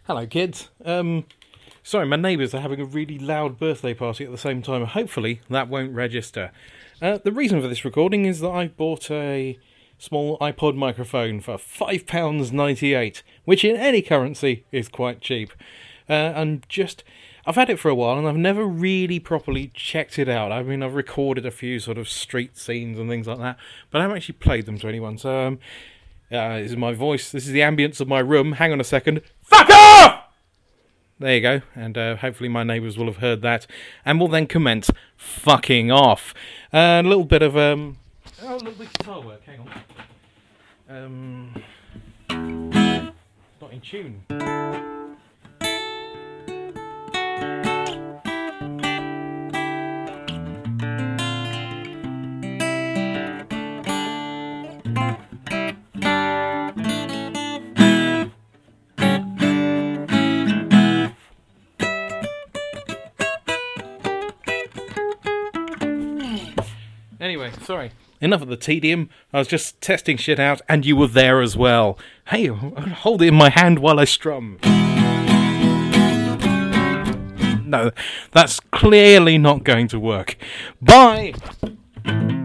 Hello, kids. Sorry, my neighbours are having a really loud birthday party at the same time. Hopefully, that won't register. The reason for this recording is that I bought a small iPod microphone for £5.98, which in any currency is quite cheap. I've had it for a while and I've never really properly checked it out. I mean, I've recorded a few sort of street scenes and things like that, but I haven't actually played them to anyone. So, this is my voice. This is the ambience of my room. Hang on a second. Fuck off! There you go. And hopefully my neighbours will have heard that and will then commence fucking off. A little bit of a little bit of guitar work. Hang on. Not in tune. Anyway, sorry. Enough of the tedium. I was just testing shit out, and you were there as well. Hey, hold it in my hand while I strum. No, that's clearly not going to work. Bye!